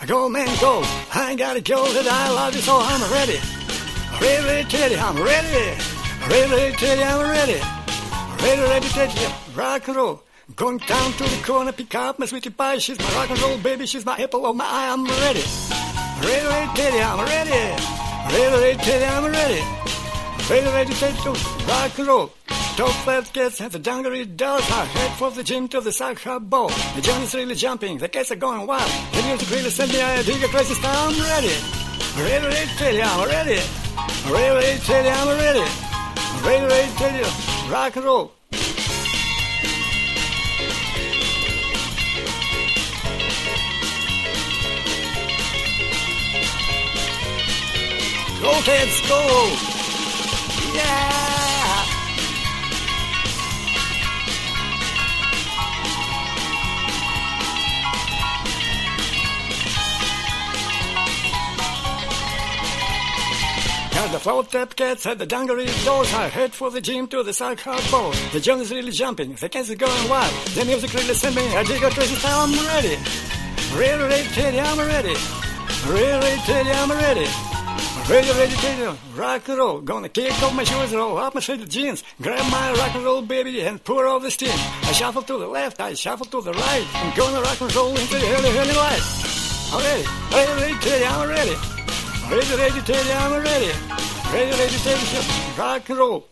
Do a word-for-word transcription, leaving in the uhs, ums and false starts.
Go, man, go. I gotta go that I love you, so I'm ready. Ready, ready, teddy, I'm ready. Ready, ready, teddy, I'm ready. Ready, ready, teddy, rock and roll. Going down to the corner, pick up my sweetie pie. She's my rock and roll baby, she's my apple of my eye, I'm ready. Ready, ready, teddy, I'm ready. Ready, ready, teddy, I'm ready. Ready, ready, teddy, rock and roll. Top flat cats have the dungaree dolls. I head for the gym to the soccer ball. The John is really jumping, the cats are going wild. The music really sent me a dig a crazy style, I'm ready. Ready, ready, teddy, I'm ready. Ready, ready, teddy, I'm ready. Ready, ready, teddy, rock and roll. Go, kids, go! Yeah! The flower tap cats had the dungaree dolls. I head for the gym to the soccer ball. The John is really jumping, the cats are going wild. The music really sent me a dig a crazy style, I'm ready. Ready, ready, teddy, I'm ready. Ready, ready, teddy, I'm ready. Ready, ready, teddy, rock and roll. Gonna kick off my shoes, roll up my sweater jeans. Grab my rock and roll baby and pour all the steam. I shuffle to the left, I shuffle to the right. I'm gonna rock and roll into the early, early light. Okay, ready, ready, teddy, I'm ready. Ready, ready, teddy, I'm ready. Ready, ready, teddy, rock and roll.